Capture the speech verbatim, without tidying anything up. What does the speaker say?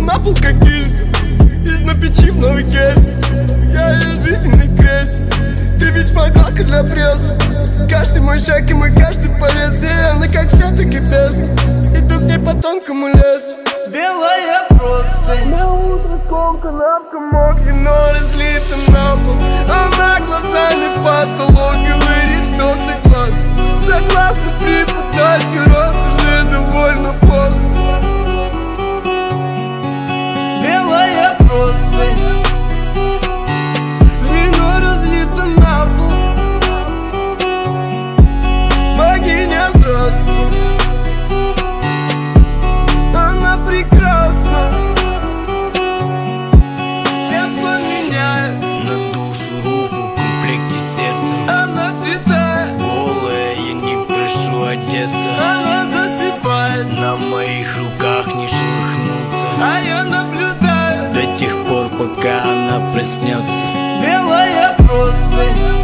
на пол как гильза, из на печи в новой кейсе. Я ее жизненный крейс, ты ведь подалка для прессы. Каждый мой шаг и мой каждый порез, и она как все-таки песня. Иду к ней по тонкому лесу. Белая просто На утро скомкана в комок, вино разлито на пол. Она глазами в потолок говорит, что согласна. Согласна преподать урок, уже довольно поздно. белая просто Вино разлито на пол. Богиня, здравствуй. Она прекрасна. Я поменяю на душу руку в комплекте сердца. Она святая, Голая, я не прошу одеться. она засыпает, На моих руках не шелохнуться а я наблюдаю. до тех пор, пока она проснется. Белая просто